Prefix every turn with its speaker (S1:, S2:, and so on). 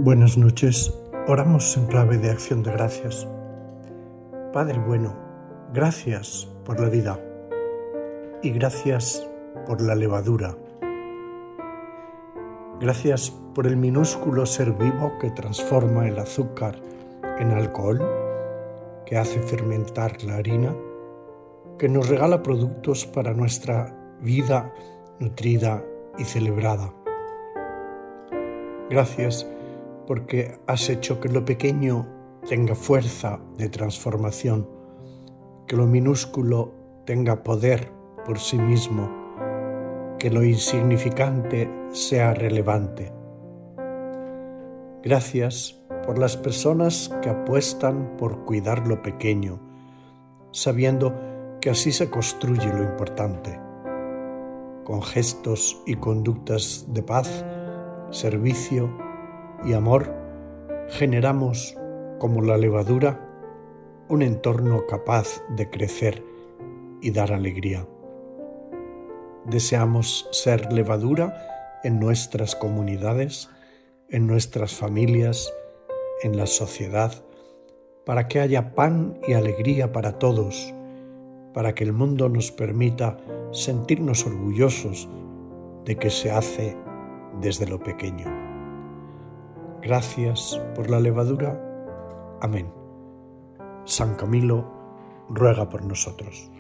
S1: Buenas noches, oramos en clave de acción de gracias. Padre bueno, gracias por la vida y gracias por la levadura. Gracias por el minúsculo ser vivo que transforma el azúcar en alcohol, que hace fermentar la harina, que nos regala productos para nuestra vida nutrida y celebrada. Gracias porque has hecho que lo pequeño tenga fuerza de transformación, que lo minúsculo tenga poder por sí mismo, que lo insignificante sea relevante. Gracias por las personas que apuestan por cuidar lo pequeño, sabiendo que así se construye lo importante. Con gestos y conductas de paz, servicio y amor, generamos, como la levadura, un entorno capaz de crecer y dar alegría. Deseamos ser levadura en nuestras comunidades, en nuestras familias, en la sociedad, para que haya pan y alegría para todos, para que el mundo nos permita sentirnos orgullosos de que se hace desde lo pequeño. Gracias por la levadura. Amén. San Camilo ruega por nosotros.